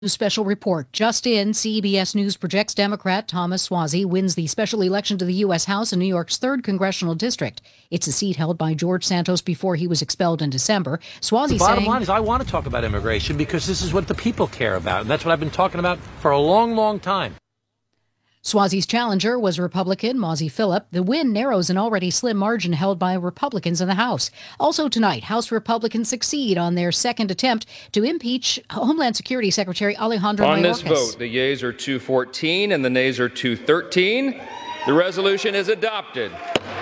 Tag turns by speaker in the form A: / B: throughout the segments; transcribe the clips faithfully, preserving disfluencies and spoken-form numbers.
A: Special report. Just in, C B S News projects Democrat Thomas Suozzi wins the special election to the U S House in New York's third congressional district. It's a seat held by George Santos before he was expelled in December. Suozzi
B: the bottom
A: saying,
B: line is I want to talk about immigration because this is what the people care about, and that's what I've been talking about for a long, long time.
A: Suozzi's challenger was Republican Mosey Phillip. The win narrows an already slim margin held by Republicans in the House. Also tonight, House Republicans succeed on their second attempt to impeach Homeland Security Secretary Alejandro Mayorkas.
C: On this vote, the yeas are two fourteen and the nays are two thirteen. The resolution is adopted.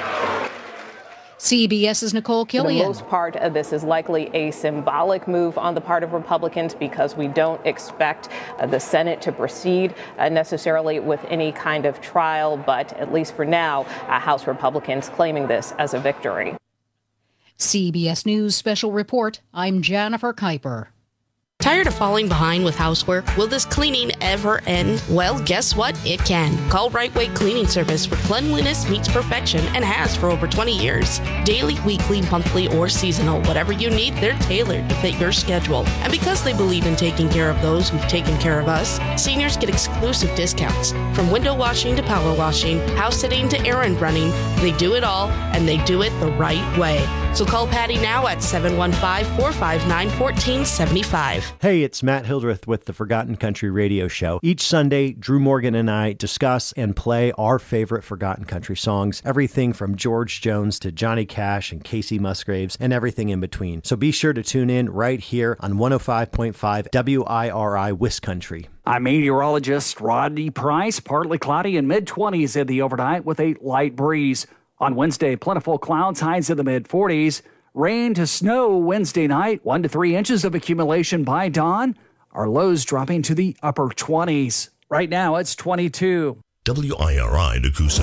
A: CBS's Nicole Killian.
D: For the most part of this is likely a symbolic move on the part of Republicans because we don't expect uh, the Senate to proceed uh, necessarily with any kind of trial. But at least for now, uh, House Republicans claiming this as a victory.
A: C B S News Special Report. I'm Jennifer Kuiper.
E: Tired of falling behind with housework? Will this cleaning ever end? Well, guess what? It can. Call Right Way Cleaning Service, where cleanliness meets perfection and has for over twenty years. Daily, weekly, monthly, or seasonal, whatever you need, they're tailored to fit your schedule. And because they believe in taking care of those who've taken care of us, seniors get exclusive discounts. From window washing to power washing, house sitting to errand running, they do it all, and they do it the right way. So call Patty now at seven one five, four five nine, one four seven five.
F: Hey, it's Matt Hildreth with the Forgotten Country Radio Show. Each Sunday, Drew Morgan and I discuss and play our favorite Forgotten Country songs, everything from George Jones to Johnny Cash and Casey Musgraves and everything in between. So be sure to tune in right here on one oh five point five W I R I Wiscountry.
G: I'm meteorologist Rodney Price. Partly cloudy and mid-twenties in the overnight with a light breeze. On Wednesday, plentiful clouds, highs in the mid-forties. Rain to snow Wednesday night, one to three inches of accumulation by dawn. Our lows dropping to the upper twenties. Right now, it's twenty-two.
H: W I R I Nakusa.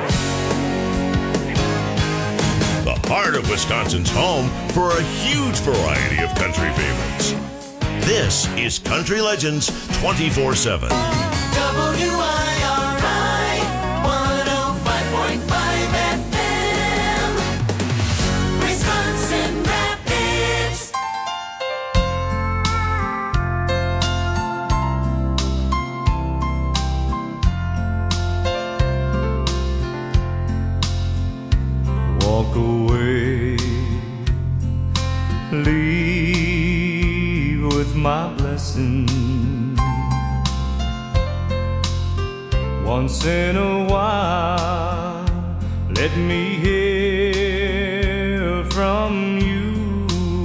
H: The heart of Wisconsin's home for a huge variety of country favorites. This is Country Legends twenty-four seven.
I: W I R I one oh five point five F M. Wisconsin Rapids.
J: Walk away, leave with my blessing. Once in a while, let me hear from you.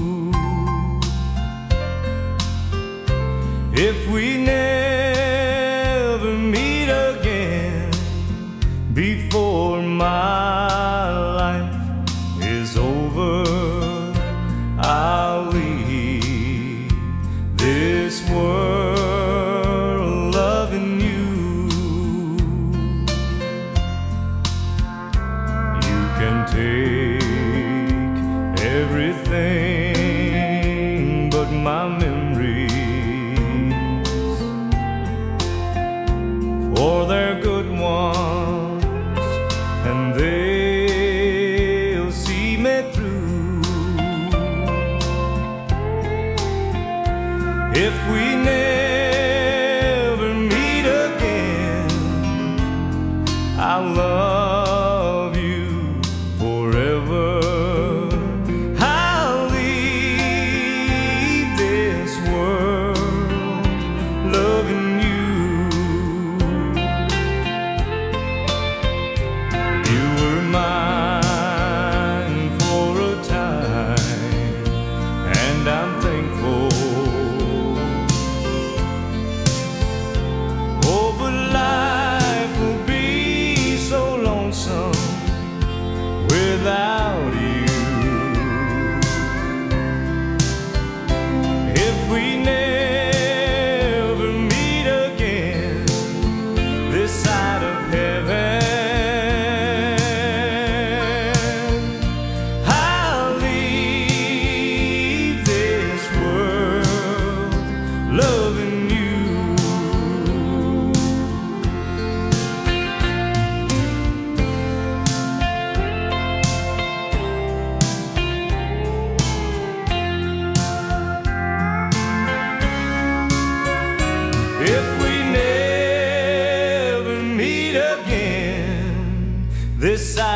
J: If we never meet again before my life is over, I'll leave this world loving you. You can take everything but my memories, for they're good ones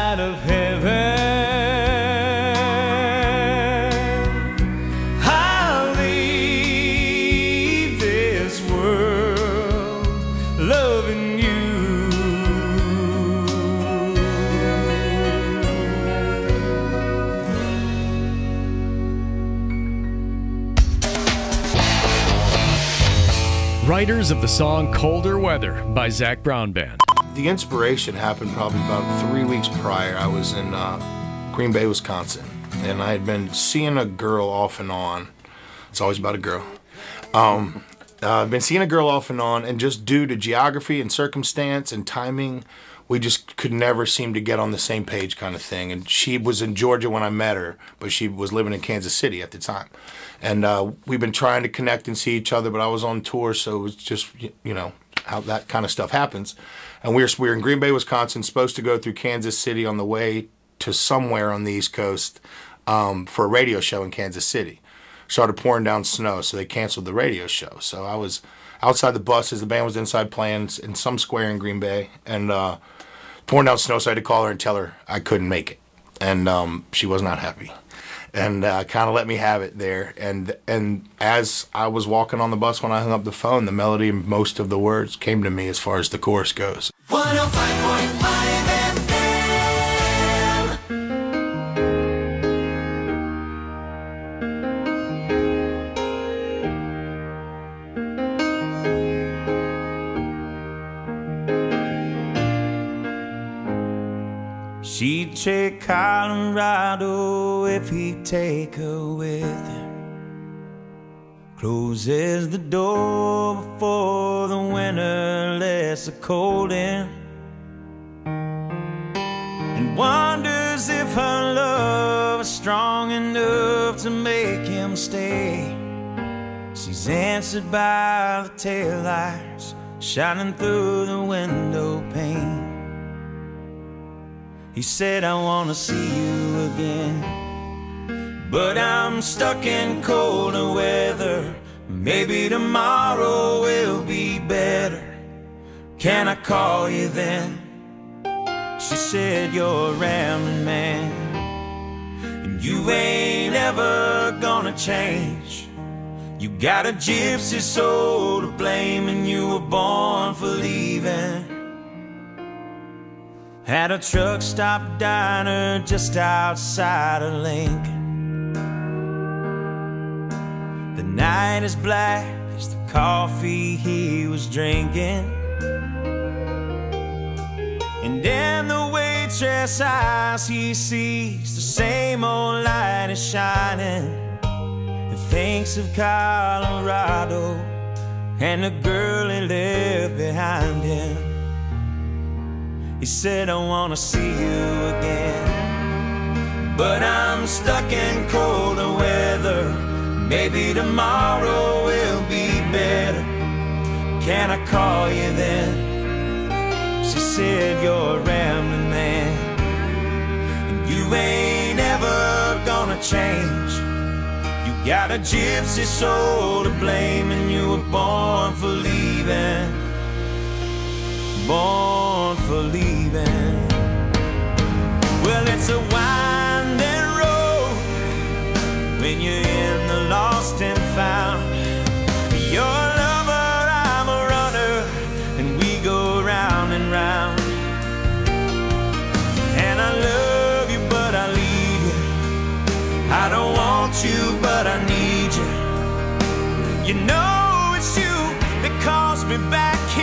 J: side of heaven. I'll leave this world loving you.
K: Writers of the song Colder Weather by Zac Brown Band.
L: The inspiration happened probably about three weeks prior. I was in uh, Green Bay, Wisconsin, and I had been seeing a girl off and on. It's always about a girl. Um, uh, I've been seeing a girl off and on, and just due to geography and circumstance and timing, we just could never seem to get on the same page kind of thing. And she was in Georgia when I met her, but she was living in Kansas City at the time. And uh, we've been trying to connect and see each other, but I was on tour, so it was just, you know, how that kind of stuff happens. And we were, we were in Green Bay, Wisconsin, supposed to go through Kansas City on the way to somewhere on the East Coast um, for a radio show in Kansas City. Started pouring down snow, so they canceled the radio show. So I was outside the buses. The band was inside playing in some square in Green Bay, and uh, pouring down snow, so I had to call her and tell her I couldn't make it. And um, she was not happy. And uh, kind of let me have it there. And and as I was walking on the bus when I hung up the phone, the melody and most of the words came to me as far as the chorus goes.
I: one oh five point five F
J: She'd take Colorado if he'd take her with him. Closes the door before the winter lets the cold in, and wonders if her love is strong enough to make him stay. She's answered by the taillights shining through the window pane. He said, I wanna see you again, but I'm stuck in colder weather. Maybe tomorrow will be better. Can I call you then? She said, you're a rambling man, and you ain't ever gonna change. You got a gypsy soul to blame, and you were born for leaving. At a truck stop diner just outside of Lincoln. The night is black as the coffee he was drinking, and in the waitress' eyes he sees the same old light is shining, and thinks of Colorado and the girl he left behind him. He said, I wanna see you again, but I'm stuck in colder weather. Maybe tomorrow will be better. Can I call you then? She said, you're a rambling man, and you ain't ever gonna change. You got a gypsy soul to blame, and you were born for leaving. Born for leaving. Well, it's a winding road when you're in the lost and found. You're a lover, I'm a runner, and we go round and round. And I love you, but I leave you. I don't want you, but I need you. You know it's you that calls me back here.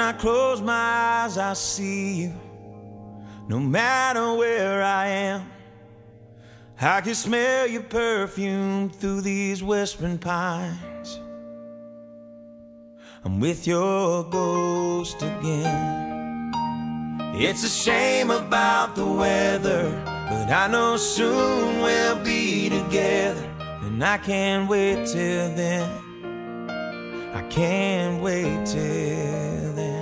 J: I close my eyes, I see you. No matter where I am, I can smell your perfume through these whispering pines. I'm with your ghost again. It's a shame about the weather, but I know soon we'll be together. And I can't wait till then. I can't wait till then.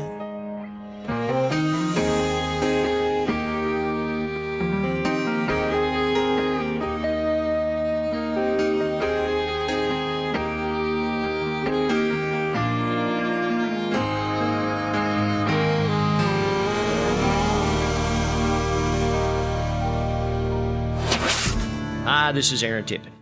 M: Hi, this is Aaron Tippin.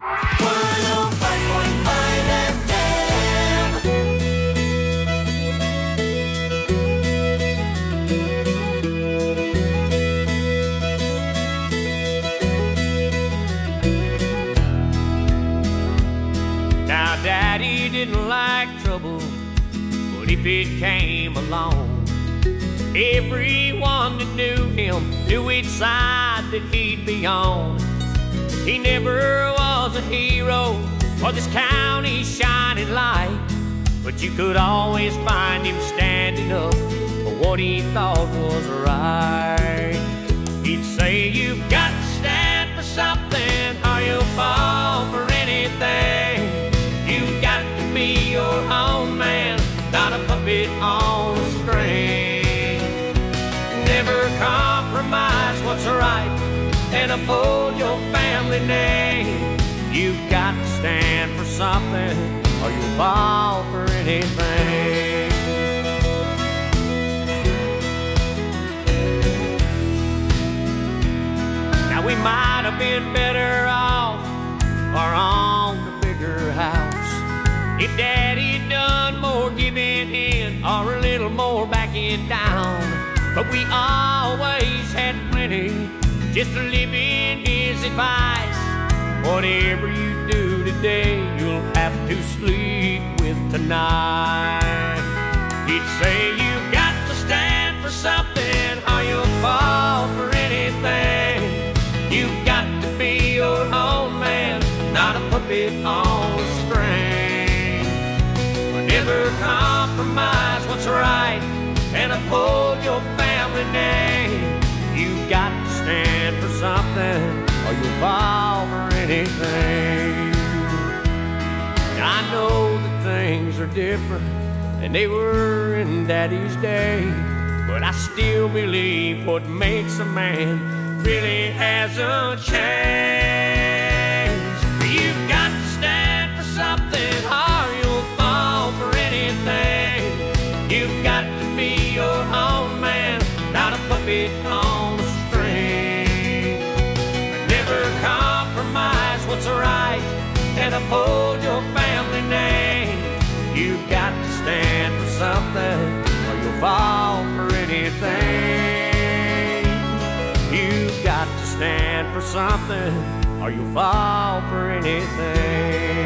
N: Now, Daddy didn't like trouble, but if it came along, everyone that knew him knew which side that he'd be on. He never was a hero or this county's shining light, but you could always find him standing up for what he thought was right. He'd say, you've got to stand for something or you'll fall for anything. You've got to be your own man, not a puppet on a string. Never compromise what's right and uphold your family name. You've got to stand for something or you'll fall for anything. Now we might have been better off or on the bigger house if Daddy'd done more giving in or a little more backing down. But we always had plenty just to live in his advice. Whatever you do today, you'll have to sleep with tonight. He'd say, you've got to stand for something or you'll fall for anything. You've got to be your own man, not a puppet on a string. Never compromise what's right and uphold your family name. You've got to stand for something or you'll fall for anything. I know that things are different than they were in Daddy's day, but I still believe what makes a man really hasn't changed. You've got to stand for something or you'll fall for anything. You've got to be your own man, not a puppet on a string. Never compromise what's right and uphold your family name. You've got to stand for something or you'll fall for anything. You've got to stand for something or you'll fall for anything.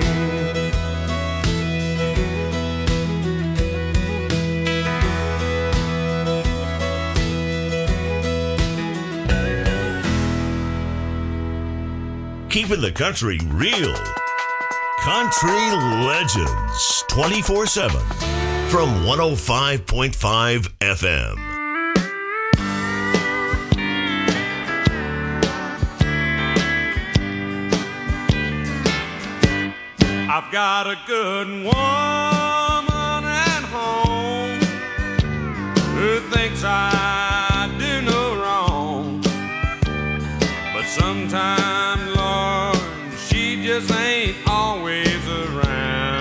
H: Keeping the country real. Country Legends twenty-four seven from one oh five point five F M.
J: I've got a good woman at home who thinks I do no wrong, but sometimes, Lord, she just ain't always around.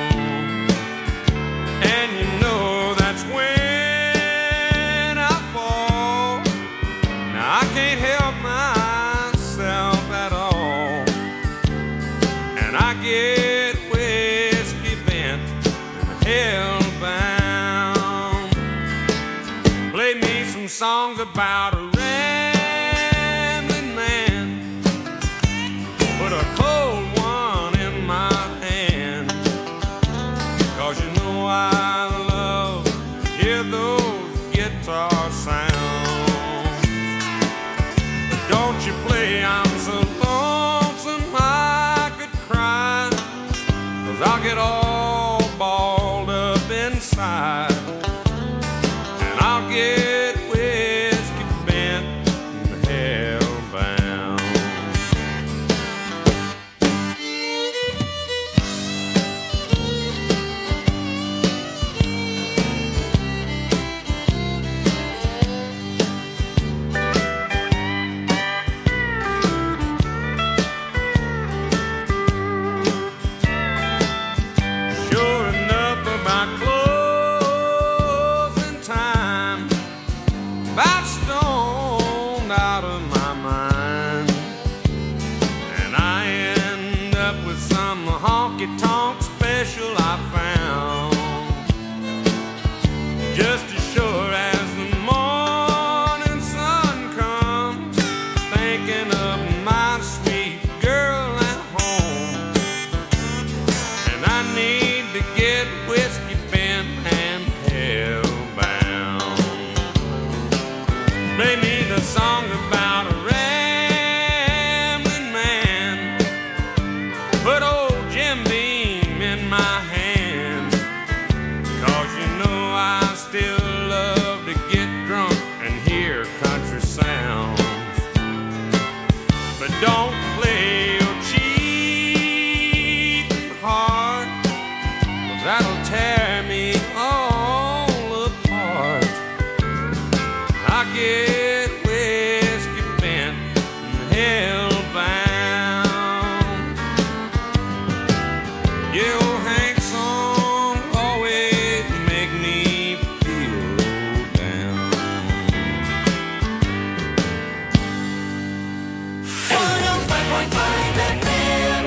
J: And you know that's when I fall. Now I can't help myself at all, and I get whiskey bent and hellbound. Play me some songs about a rambling man, put a cold one in my hand, 'cause you know I love to hear those
M: Won't you play? I'm so lonesome I could cry, 'cause I'll get all balled up inside, and I'll get whiskey bent and hellbound. Sure enough, about closing time, about stoned out of my mind, and I end up with some honky-tonk special I found. Just as sure as the morning sun comes, thinking of my sweet girl at home, and I need to get whiskey bent and hellbound. Play me the song about a rambling man, put old Jim Beam in my hand, 'cause you know I still love to get drunk and hear country sounds. But don't play your cheating heart, 'cause that'll tear me all apart. I get whiskey bent and hellbound. Yeah, old Hank song always make me feel low down.
I: one oh five point five F M.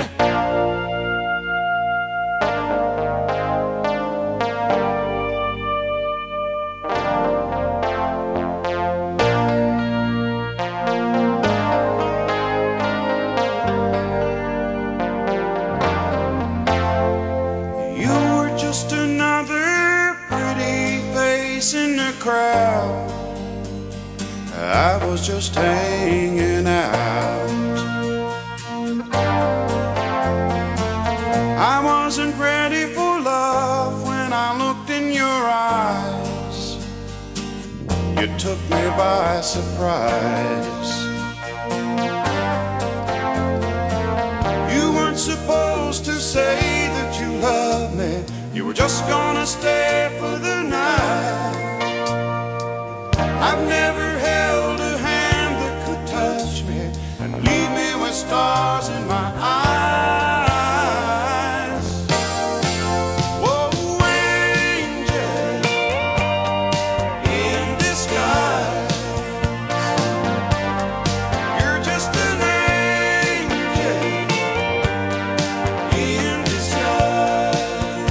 J: You were just another pretty face in the crowd. I was just hanging out. I wasn't ready for love when I looked in your eyes. You took me by surprise. You weren't supposed to say that you loved me. You were just gonna stay for the night. I've never held a hand that could touch me and leave me with stars in my eyes. Whoa, angel in disguise, you're just an angel in disguise.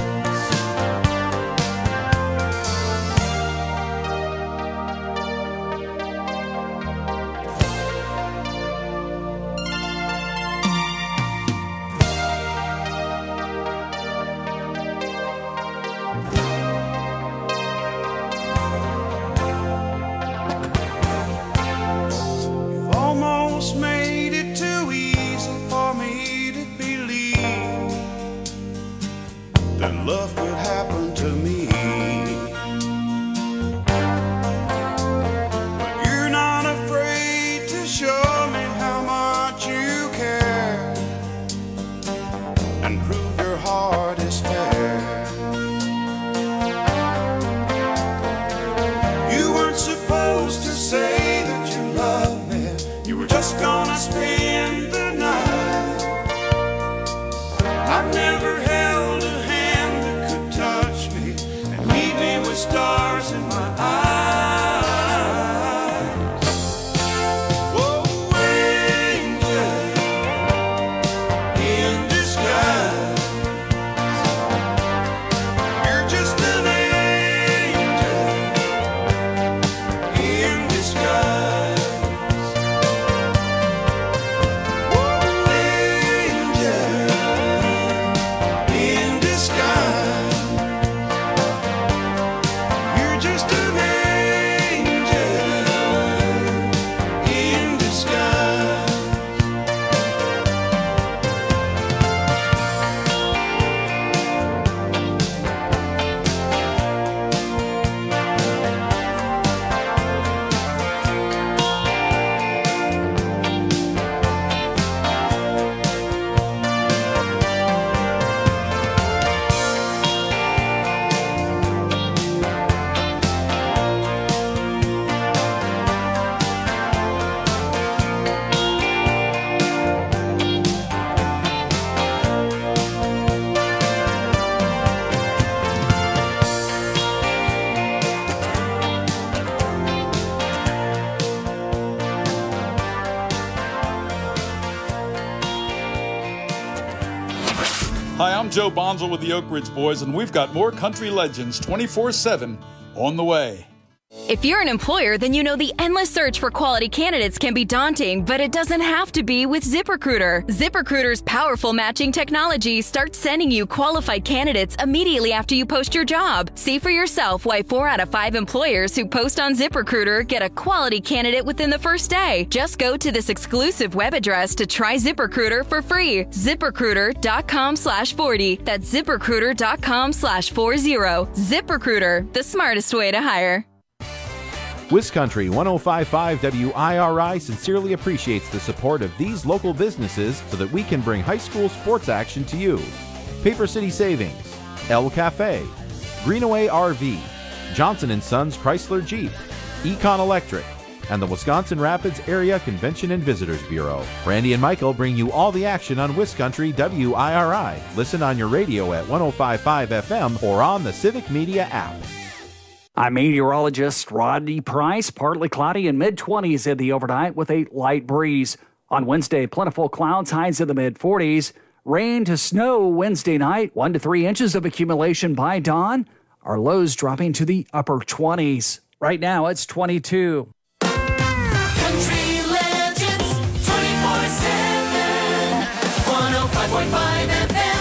O: Hi, I'm Joe Bonzel with the Oak Ridge Boys, and we've got more Country Legends twenty-four seven on the way.
P: If you're an employer, then you know the endless search for quality candidates can be daunting, but it doesn't have to be with ZipRecruiter. ZipRecruiter's powerful matching technology starts sending you qualified candidates immediately after you post your job. See for yourself why four out of five employers who post on ZipRecruiter get a quality candidate within the first day. Just go to this exclusive web address to try ZipRecruiter for free. ZipRecruiter.com slash 40. That's ZipRecruiter.com slash 40. ZipRecruiter, the smartest way to hire.
Q: WisCountry one oh five point five W I R I sincerely appreciates the support of these local businesses so that we can bring high school sports action to you. Paper City Savings, El Cafe, Greenaway R V, Johnson and Sons Chrysler Jeep, Econ Electric, and the Wisconsin Rapids Area Convention and Visitors Bureau. Randy and Michael bring you all the action on WisCountry W I R I. Listen on your radio at one oh five point five F M or on the Civic Media app.
G: I'm meteorologist Rodney Price. Partly cloudy in mid twenties in the overnight with a light breeze. On Wednesday, plentiful clouds, highs in the mid forties. Rain to snow Wednesday night, one to three inches of accumulation by dawn. Our lows dropping to the upper twenties. Right now, it's twenty-two.
I: Country Legends twenty-four seven, one oh five point five F M.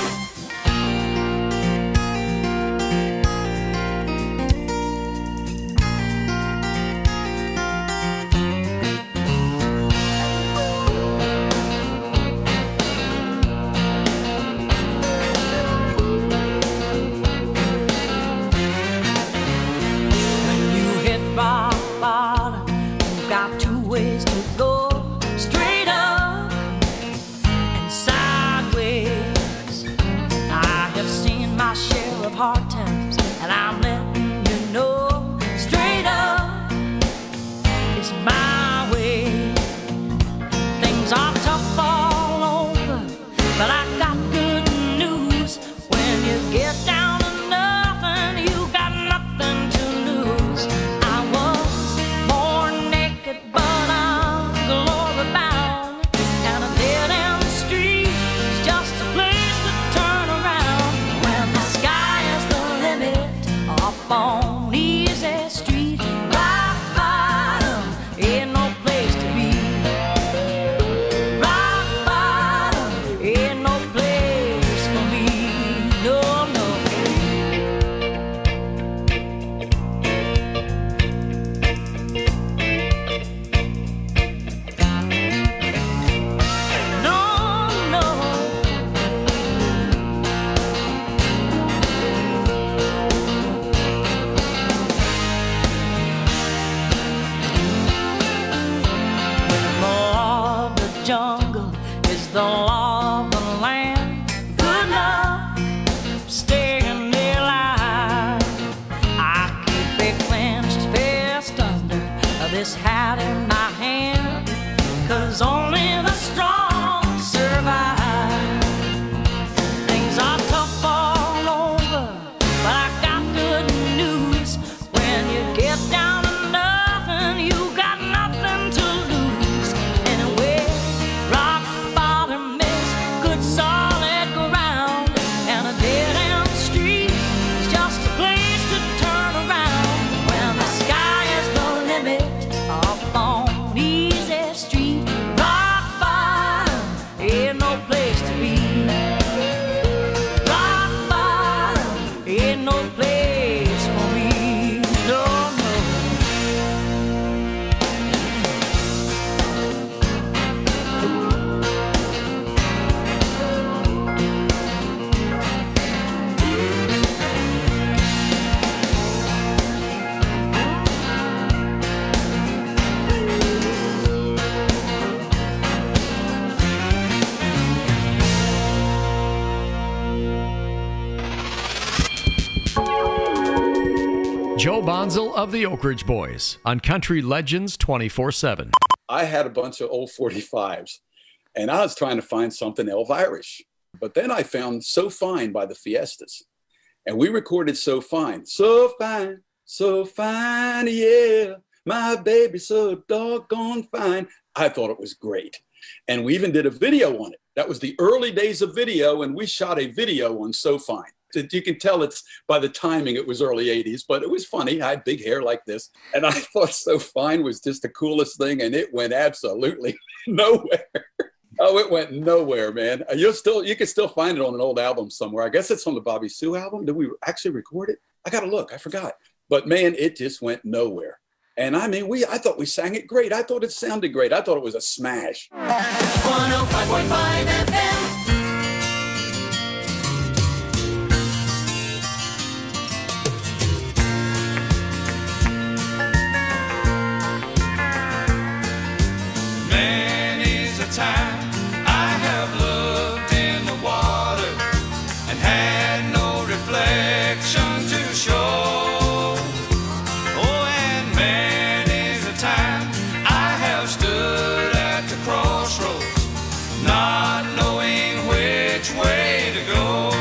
I: Hard times, and I'm letting you know straight up, it's my way. Things are tough all over, but I got good news. When you get down to nothing, you got nothing to lose. I was born naked, but I'm glory bound, and a dead end street is just a place to turn around. When the sky up on easy street, rock bottom ain't no place to be. Rock bottom ain't no place for me. No, no. No, no. Jungle is the law of the land. Good luck staying alive. I keep a clenched fist under this hat in my hand, 'cause only the strong survive. Things are tough all over, but I got good news. When you get down to nothing, you got nothing to lose. Anyway, rock bottom is good solid ground, and a dead end street is just a place to turn around. When the sky is the limit up on easy street, rock bottom ain't no place to be. Rock bottom ain't no place for me. No, no.
K: Joe Bonzel of the Oak Ridge Boys on Country Legends twenty-four seven.
R: I had a bunch of old forty-fives, and I was trying to find something Elvirish. But then I found So Fine by the Fiestas, and we recorded So Fine. So fine, so fine, yeah, my baby so doggone fine. I thought it was great. And we even did a video on it. That was the early days of video, and we shot a video on So Fine. You can tell it's by the timing, it was early eighties, but it was funny. I had big hair like this, and I thought So Fine was just the coolest thing, and it went absolutely nowhere. Oh, it went nowhere, man. You'll still, you can still find it on an old album somewhere. I guess it's on the Bobby Sue album. Did we actually record it? I got to look. I forgot. But man, it just went nowhere. And I mean, we, I thought we sang it great. I thought it sounded great. I thought it was a smash.
I: one oh five point five F M. Time I have looked in the water and had no reflection to show. Oh, and many's the time I have stood at the crossroads, not knowing which way to go.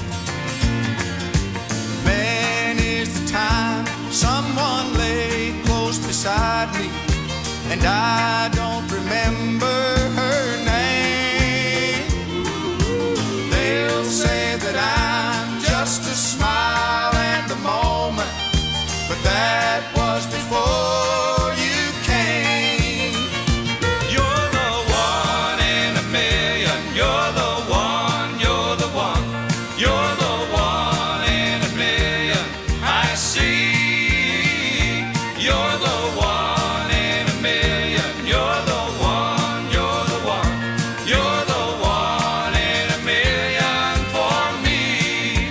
J: Many's the time someone lay close beside me, and I don't remember her name. They'll say that I'm just a smile and a moment, but that was before you came.
I: You're the one in a million. You're the one, you're the one. You're the one in a million. I see. You're the one in a million. You're the one, you're the one. You're the one in a million for me.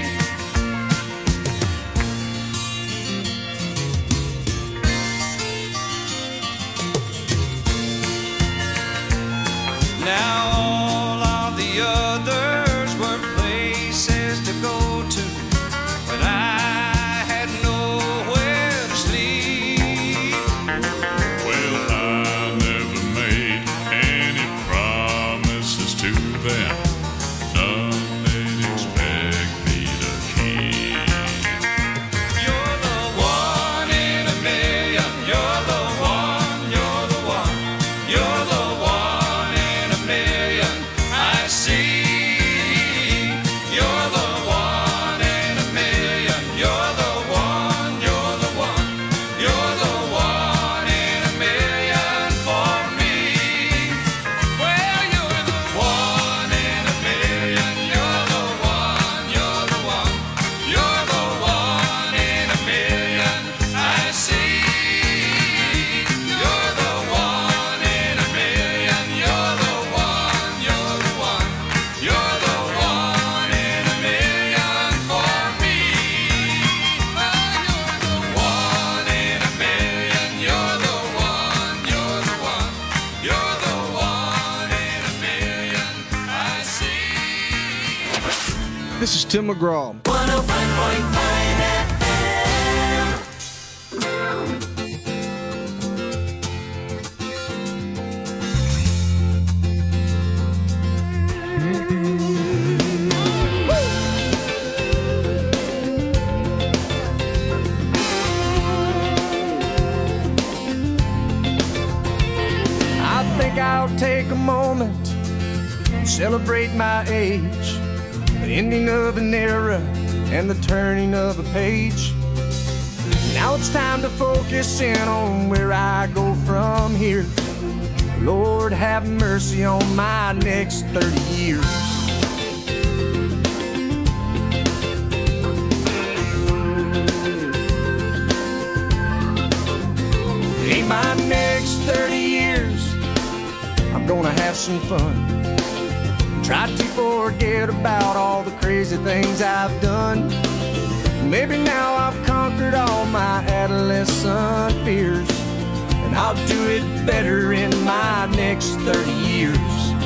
I: Now all of the others were places to go to, but I had nowhere to sleep.
S: Well, I never made any promises to them. None they'd expect me to keep.
I: You're the one in a million. You're the one, you're the one. You're the one in a million. I see. You're the one in a million. You're the one, you're the one. You're the one in a million for me. Well, you're the one in a million. You're the one, you're the one. You're the one in a million. I see. You're the one in a million. You're the one, you're the one. You're the one in a million for me. Well, you're the one in a million. You're the one, you're the one. You're the one in a million. I see.
J: This is Tim McGraw.
I: one oh five point five F M.
J: I think I'll take a moment and celebrate my age, the ending of an era and the turning of a page. Now it's time to focus in on where I go from here. Lord, have mercy on my next thirty years. In my next thirty years, I'm gonna have some fun. Try to forget about all the crazy things I've done. Maybe now I've conquered all my adolescent fears, and I'll do it better in my next thirty years.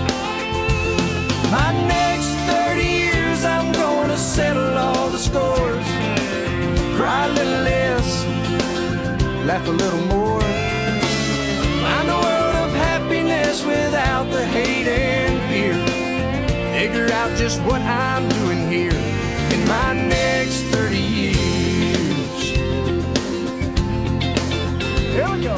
J: My next thirty years, I'm gonna settle all the scores. Cry a little less, laugh a little more. Find a world of happiness without the hate and fear. Figure out just what I'm doing here in my next thirty years. Here we go.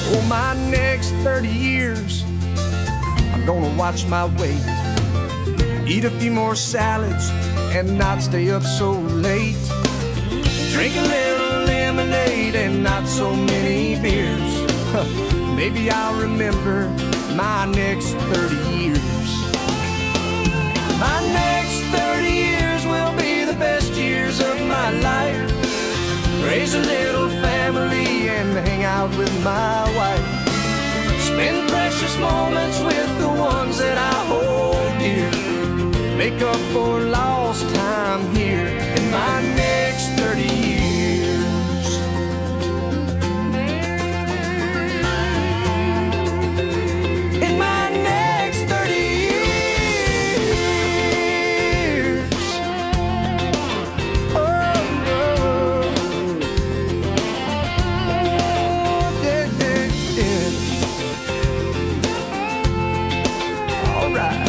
T: For my next thirty years, I'm gonna watch my weight, eat a few more salads, and not stay up so late. Drink a little lemonade and not so many beers. Maybe I'll remember my next thirty years. My next thirty years will be the best years of my life. Raise a little family and hang out with my wife. Spend precious moments with the ones that I hold dear. Make up for lost time here in my next thirty years. In my next thirty years. Oh, oh. Yeah, yeah, yeah. All right.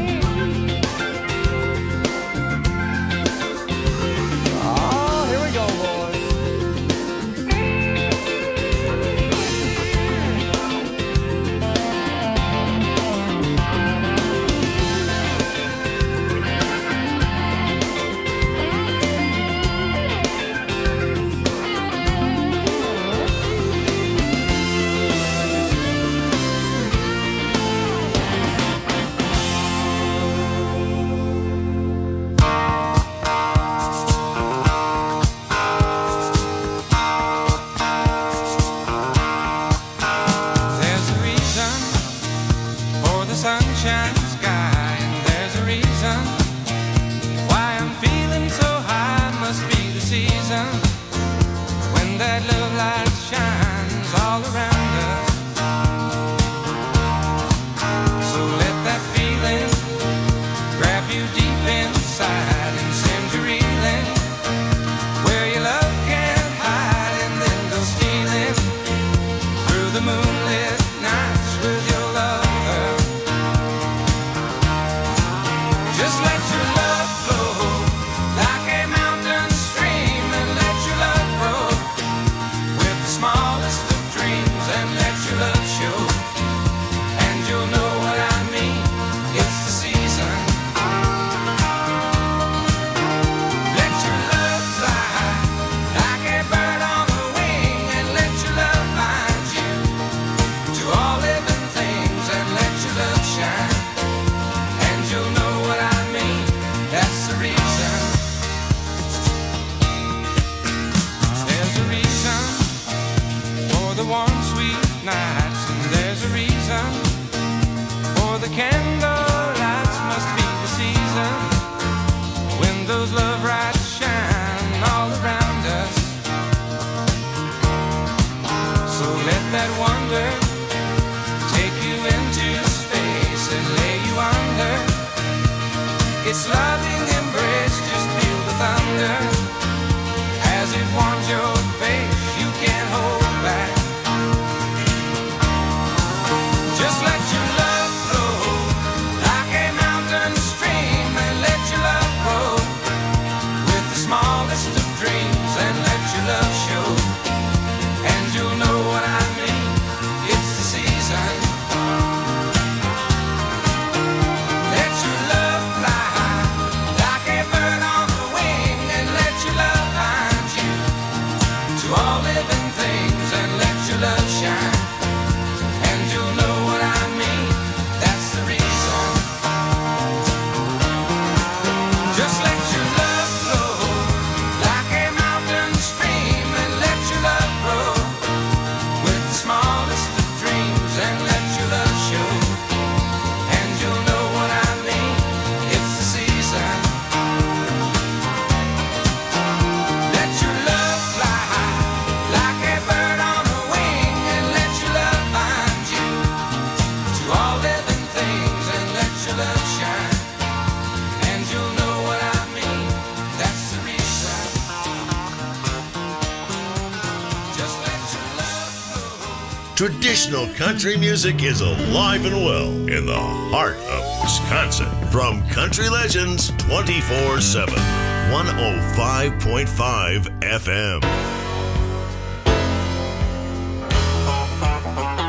H: Traditional country music is alive and well in the heart of Wisconsin. From Country Legends twenty-four seven, one oh five point five F M.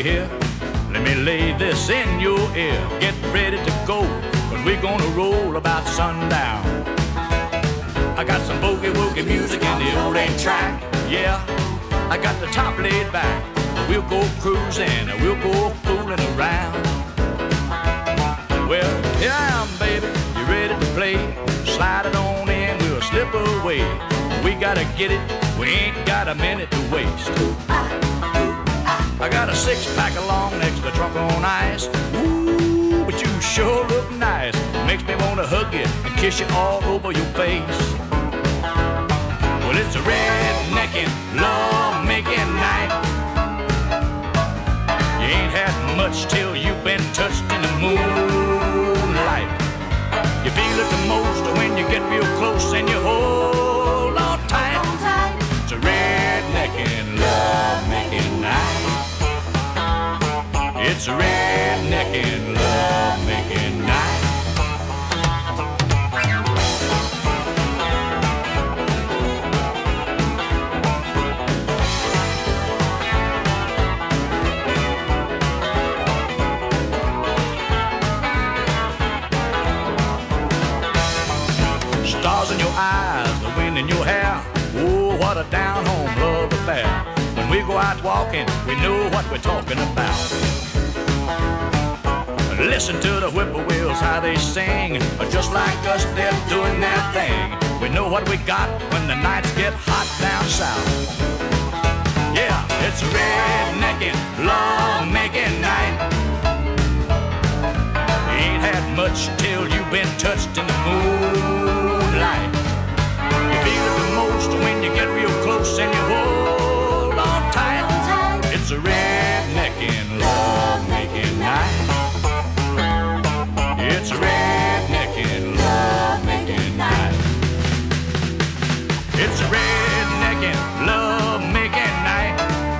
U: here, let me lay this in your ear. Get ready to go, cause we're gonna roll about sundown. I got some boogie-woogie music in the old eight track. Yeah, I got the top laid back. We'll go cruising, we'll go fooling around. Well, here I am, baby, you ready to play? Slide it on in, we'll slip away. We gotta get it, we ain't got a minute to waste. I got a six-pack along next to the trunk on ice. Ooh, but you sure look nice. Makes me wanna hug you and kiss you all over your face. Well, it's a redneckin', love-making night. You ain't had much till you've been touched in the moonlight. You feel it the most when you get real close and you hold on tight. It's a redneckin', love-making night. It's a redneckin', love-making night. Stars in your eyes, the wind in your hair. Oh, what a down-home love affair. When we go out walking, we know what we're talking about. Listen to the whippoorwills, how they sing. Just like us, they're doing their thing. We know what we got when the nights get hot down south. Yeah, it's a redneckin', love-making night. You ain't had much till you've been touched in the moonlight. You feel it the most when you get real close and you hold on tight. It's a redneckin', love-making night. It's a redneckin', love-making night. It's a redneckin', love-making night.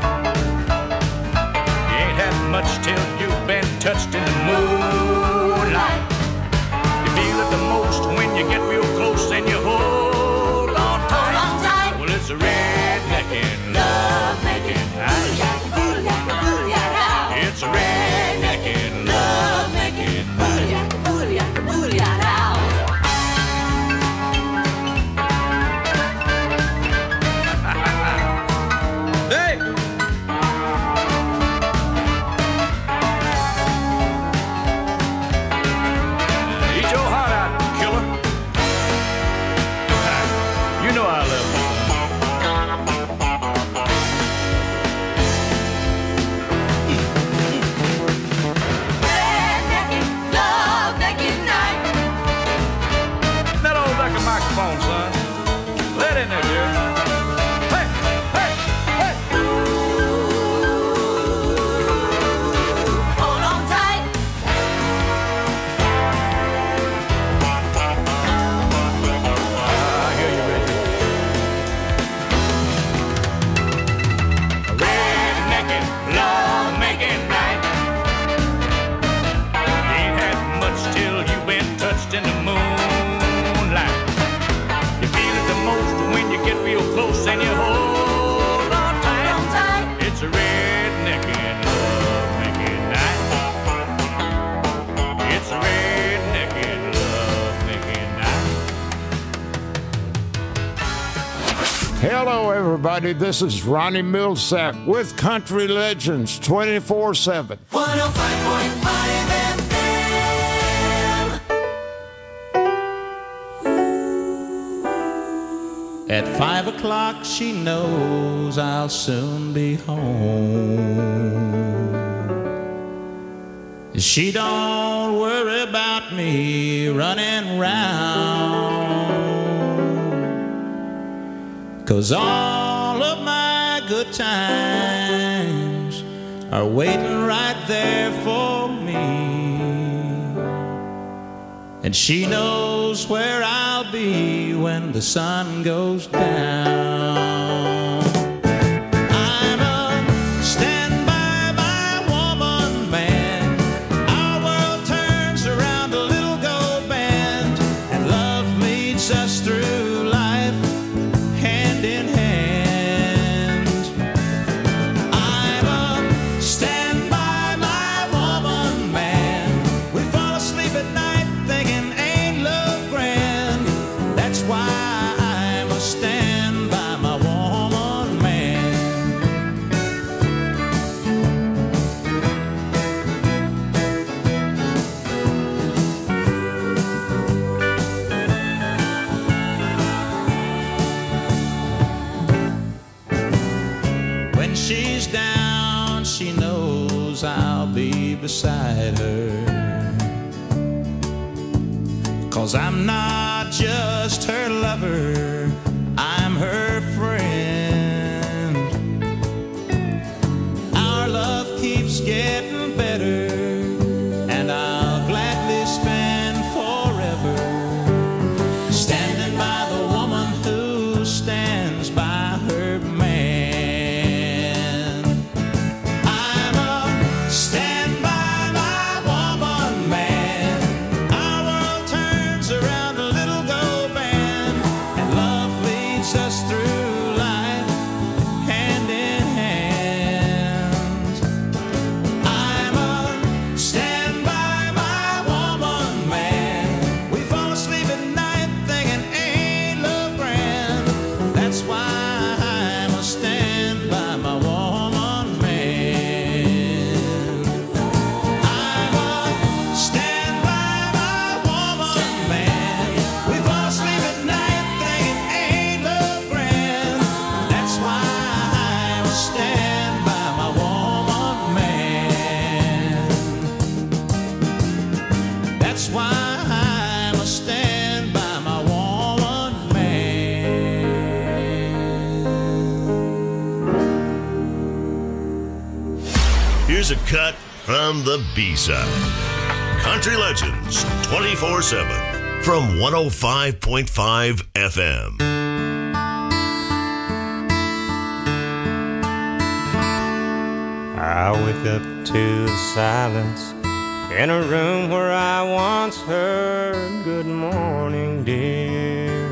U: You ain't had much till you've been touched in the moonlight. You feel it the most when you get real close and you hold on tight. Well, it's a redneckin', love-making night. It's a redneckin', love-making night. Hey! Eat your heart out, killer. You know I love you. That old like a microphone, son. Let in there, dear. Hey, hey, hey.
I: Hold on tight.
U: I hear you, Reggie. A redneckin', love-making night. You ain't had much till you've been touched in the moonlight. You feel it the most when you get real close and you hold on tight. It's a redneckin', love-making night. It's a redneckin', love-making night.
V: Hello, everybody. This is Ronnie Millsap with Country Legends twenty-four seven.
I: one oh five point five F M.
W: At five o'clock she knows I'll soon be home. She don't worry about me running round, 'cause all of my good times are waiting right there for me. And she knows where I'll be when the sun goes down. I'm a stand by my woman man. Our world turns around a little gold band, and love leads us through life hand in hand. I'm a stand by I'll be beside her. 'Cause I'm not just her lover, I'm her friend. Our love keeps getting better, and I'll gladly spend forever standing by the woman who stands by her man. I'm a stand by my woman man. Our world turns around a little gold band, and love leads us through life hand in hand. I'm a stand by my woman man. We fall asleep at night thinking ain't love grand. That's why I'm a stand by my woman man. I'm a stand by my woman man. We fall asleep at night thinking ain't love grand. That's why I'm a stand by my woman man. That's why I'm a stand by my woman man.
H: Here's a cut from the B-side. Country Legends twenty-four seven from one oh five point five F M.
B: I wake up to the silence in a room where I once heard good morning, dear.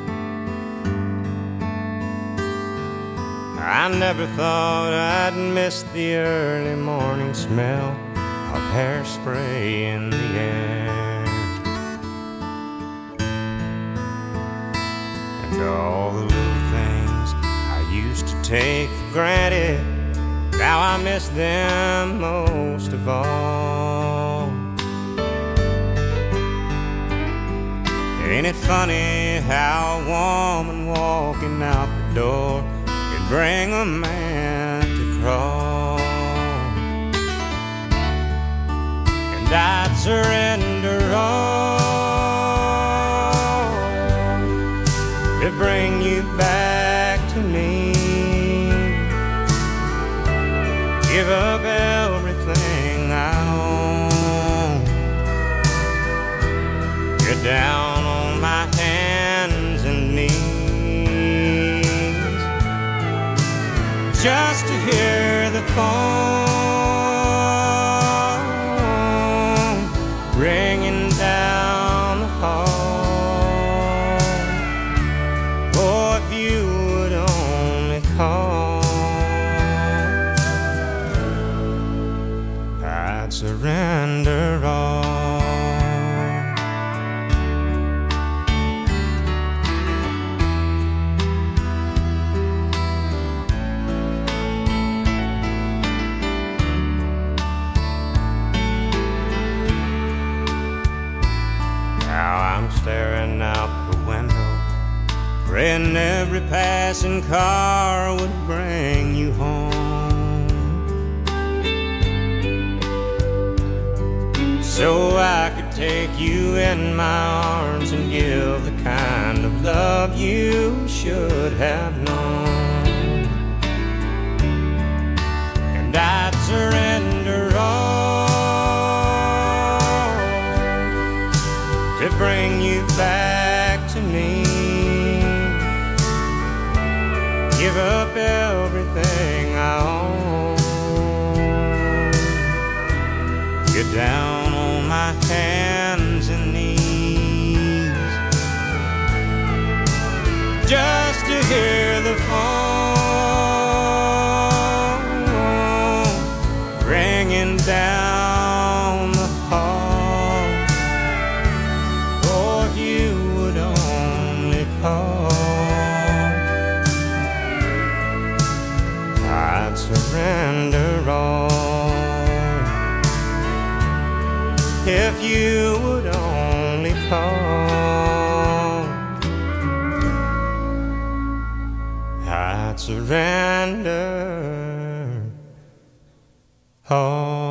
B: I never thought I'd miss the early morning smell of hairspray in the air, and all the little things I used to take for granted, now I miss them most of all. Ain't it funny how a woman walking out the door can bring a man to crawl? And I'd surrender all to bring you back to me. Give up everything I own, get down on my hands and knees, just to hear the phone ringing down the hall. Oh, if you would only call, I'd surrender all. Now I'm staring out the window, praying every passing car would bring you home, so I could take you in my arms and give the kind of love you should have known. And I'd surrender all to bring you back to me. Give up everything I own, get down on my hands and knees, just to hear the phone ringing down the hall. Oh, if you would only call, I'd surrender all. If you would only call, I'd surrender all.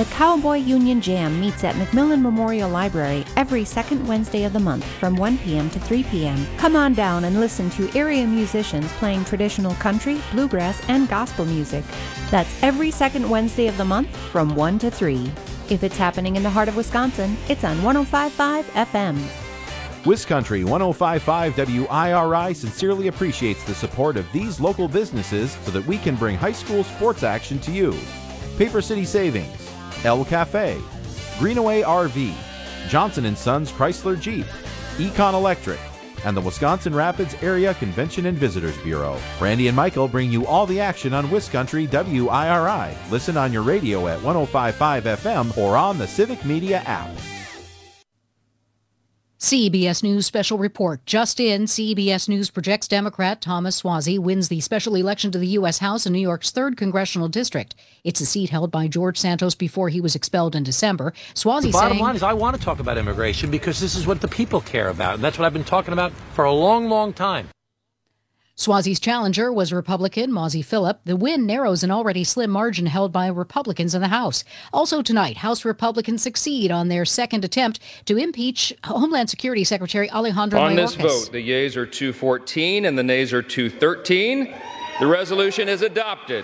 A: The Cowboy Union Jam meets at McMillan Memorial Library every second Wednesday of the month from one p.m. to three p.m. Come on down and listen to area musicians playing traditional country, bluegrass, and gospel music. That's every second Wednesday of the month from one to three. If it's happening in the heart of Wisconsin, it's on one oh five point five F M.
Q: WisCountry one oh five point five W I R I sincerely appreciates the support of these local businesses so that we can bring high school sports action to you. Paper City Savings, El Cafe, Greenaway R V, Johnson and Sons Chrysler Jeep, Econ Electric, and the Wisconsin Rapids Area Convention and Visitors Bureau. Randy and Michael bring you all the action on WisCountry W I R I. Listen on your radio at one oh five point five F M or on the Civic Media app.
C: C B S News special report. Just in, C B S News projects Democrat Thomas Suozzi wins the special election to the U S House in New York's third congressional district. It's a seat held by George Santos before he was expelled in December. Suozzi
D: The bottom
C: saying,
D: line is I want to talk about immigration because this is what the people care about, and that's what I've been talking about for a long, long time.
C: Suozzi's challenger was Republican Mosey Phillip. The win narrows an already slim margin held by Republicans in the House. Also tonight, House Republicans succeed on their second attempt to impeach Homeland Security Secretary Alejandro Mayorkas.
X: On this vote, the yeas are two fourteen and the nays are two thirteen. The resolution is adopted.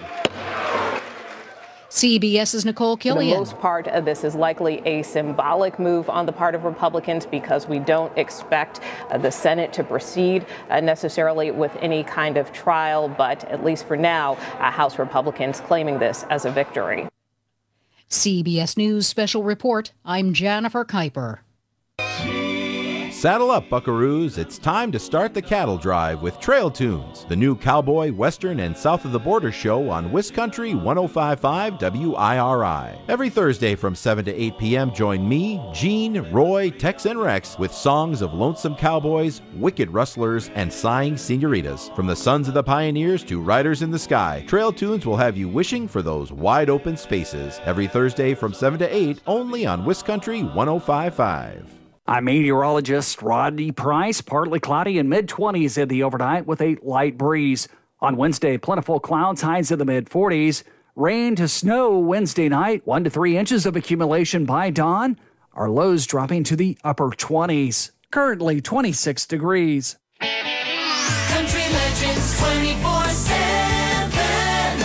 C: CBS's Nicole Killian.
Y: For the most part, uh, this is likely a symbolic move on the part of Republicans because we don't expect uh, the Senate to proceed uh, necessarily with any kind of trial. But at least for now, uh, House Republicans claiming this as a victory.
C: C B S News special report. I'm Jennifer Kuiper.
Q: Saddle up, buckaroos. It's time to start the cattle drive with Trail Tunes, the new cowboy, western, and south of the border show on WisCountry one oh five point five W I R I. Every Thursday from seven to eight p.m., join me, Gene, Roy, Tex, and Rex with songs of lonesome cowboys, wicked rustlers, and sighing senoritas. From the sons of the pioneers to riders in the sky, Trail Tunes will have you wishing for those wide open spaces. Every Thursday from seven to eight, only on WisCountry one oh five point five.
G: I'm meteorologist Rodney Price. Partly cloudy in mid twenties in the overnight with a light breeze. On Wednesday, plentiful clouds, highs in the mid forties. Rain to snow Wednesday night, one to three inches of accumulation by dawn. Our lows dropping to the upper twenties. Currently twenty-six degrees.
I: Country Legends twenty-four seven.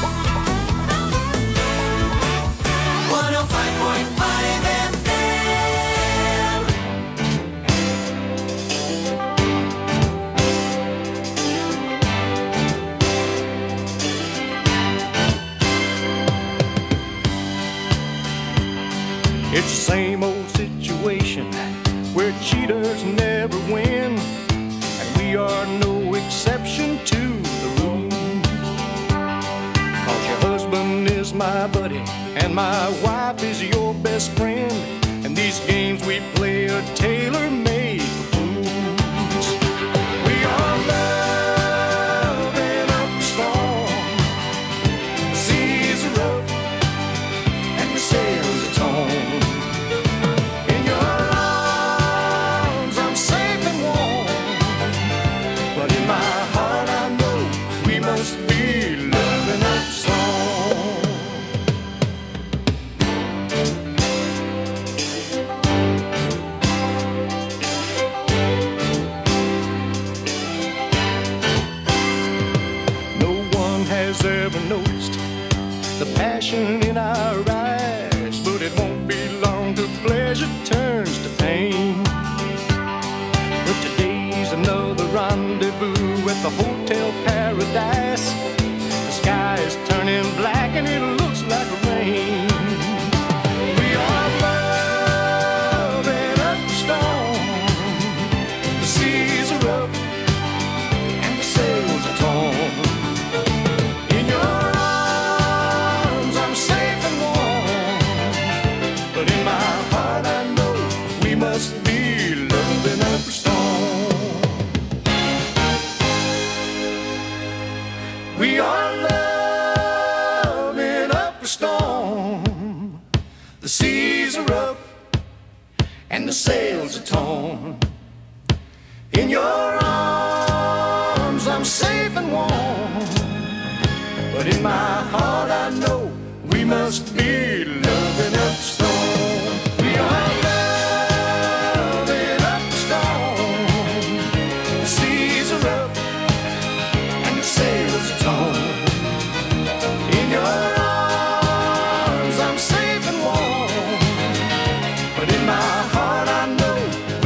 I: one oh five point five F M.
W: It's the same old situation where cheaters never win, and we are no exception to the rule. 'Cause your husband is my buddy and my wife is your best friend, and these games we play are tailor-made for fools. We are loving up the storm. The seas are rough and the sails are torn. In your arms I'm safe and warm, but in my heart I know we must be loving up the storm. No one has ever noticed the passion in our eyes, but it won't be long till pleasure turns to pain. But today's another rendezvous at the Hotel Paradise. The sky is turning black and it looks like rain. We are loving up the storm. The seas are rough and the sails are torn. In your arms I'm safe and warm, but in my heart I know we must be loving up the storm. We are loving up the storm. The seas are rough and the sails are torn. In your arms I'm safe and warm, but in my heart I know we must be loving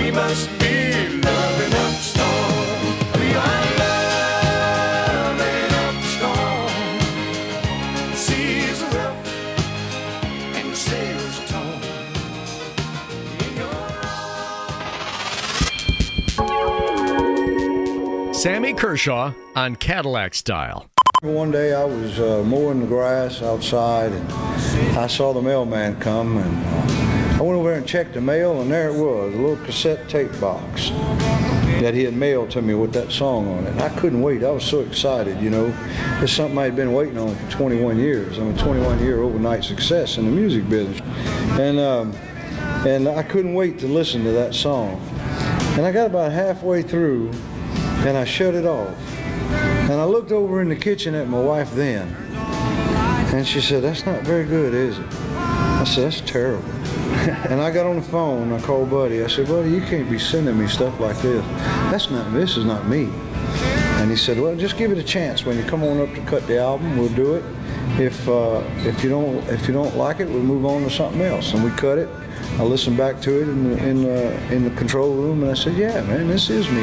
T: We must be loving up the storm. We are loving up the storm. The seas are rough and the sails are torn.
K: Sammy Kershaw on Cadillac Style.
E: One day I was uh, mowing the grass outside and I saw the mailman come, and uh, I went over there and checked the mail, and there it was, a little cassette tape box that he had mailed to me with that song on it. I couldn't wait. I was so excited, you know. It's something I had been waiting on for twenty-one years. I'm a twenty-one year overnight success in the music business. And, um, and I couldn't wait to listen to that song. And I got about halfway through, and I shut it off. And I looked over in the kitchen at my wife then, and she said, "That's not very good, is it?" I said, "That's terrible." And I got on the phone, I called Buddy. I said, "Buddy, you can't be sending me stuff like this. That's not, this is not me." And he said, "Well, just give it a chance. When you come on up to cut the album, we'll do it. If uh, if you don't if you don't like it, we'll move on to something else." And we cut it. I listened back to it in the, in the, in the control room, and I said, "Yeah, man, this is me."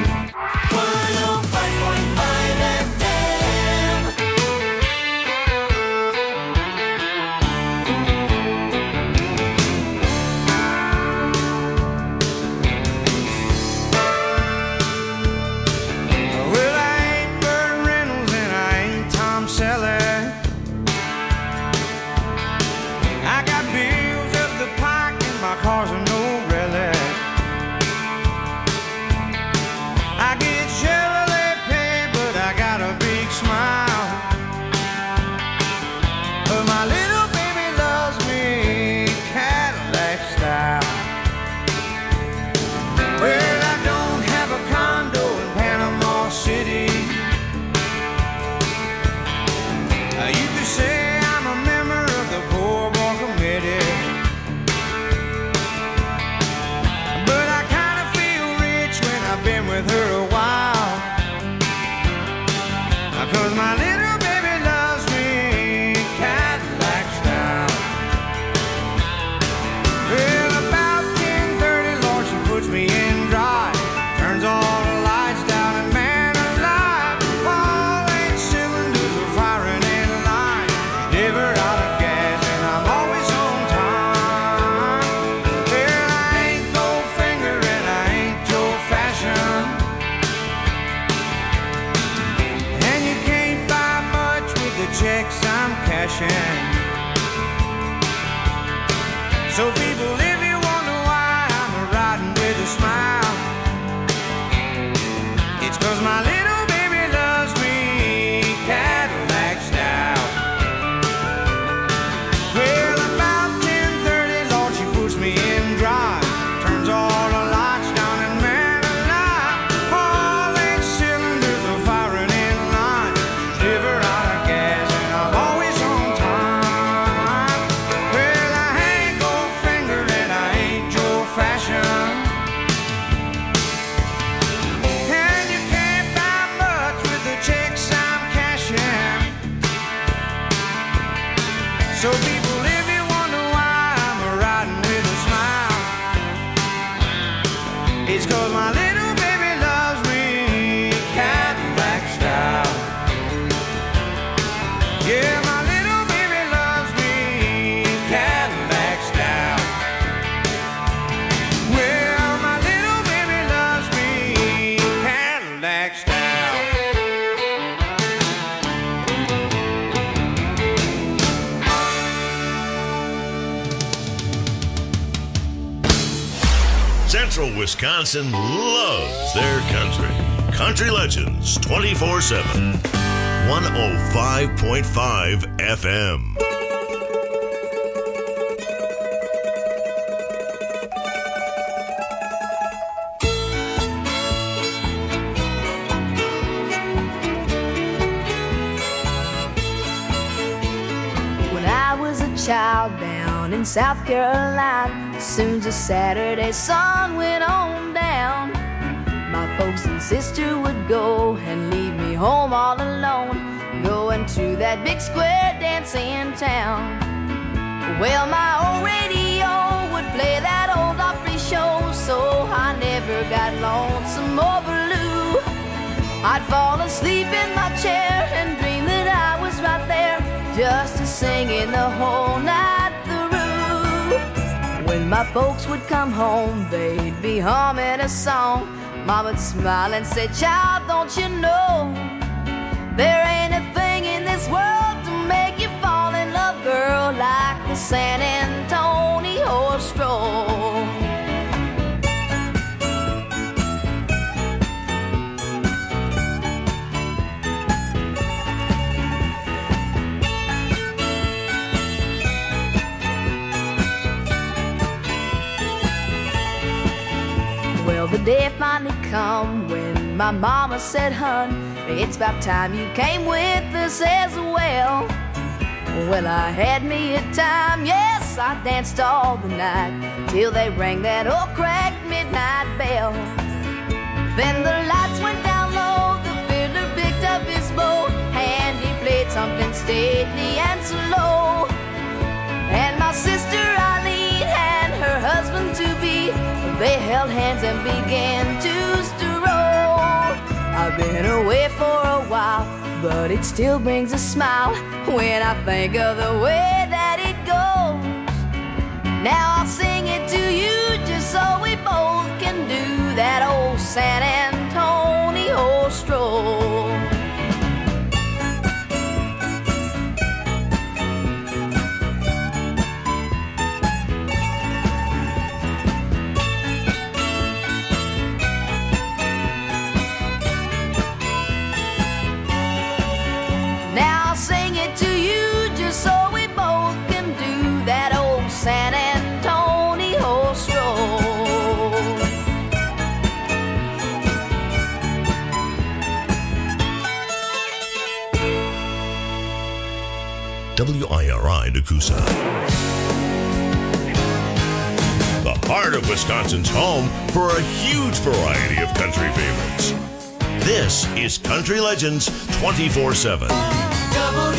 J: So people, if you wonder why I'm riding with a smile, it's 'cause my little baby loves me Cadillac style. Well, about ten thirty, Lord, she puts me in drive, turns all the lights down, and man alive, all eight cylinders are firing in line. Never out of gas, and I'm always on time. Well, I ain't Goldfinger and I ain't Joe Fashion, and you can't buy much with the checks I'm cashing. So people, if you wonder why I'm riding with a smile, it's 'cause my little baby loves me Cadillac style. Yeah, my little baby loves me Cadillac style. Well, my little baby loves me Cadillac style.
H: Central Wisconsin loves their country. Country Legends twenty-four seven. one oh five point five F M.
F: When I was a child down in South Carolina, as soon as a Saturday sun went on down, my folks and sister would go and leave me home all alone, going to that big square dance in town. Well, my old radio would play that old Opry show, so I never more blue. I'd fall asleep in my chair and dream that I was right there, just singing the whole night through. When my folks would come home, they'd be humming a song. Mom would smile and say, child, don't you know there ain't a thing in this world to make you fall in love, girl, like the San Antonio horse stroll. Well, the day finally come when my mama said, hun, it's about time you came with us as well. Well, I had me a time, yes, I danced all the night till they rang that old cracked midnight bell. Then the lights went down low, the fiddler picked up his bow, and he played something stately and slow. And my sister Eileen and her husband to-be, they held hands and began to stroll. I've been away for a while, but it still brings a smile when I think of the way that it goes. Now I'll sing it to you just so we both can do that old San Antonio stroll. Now I'll sing it to you just so we both can do that old San Antonio stroll.
H: W I R I Nakusa. The heart of Wisconsin's home for a huge variety of country favorites. This is Country Legends twenty-four seven.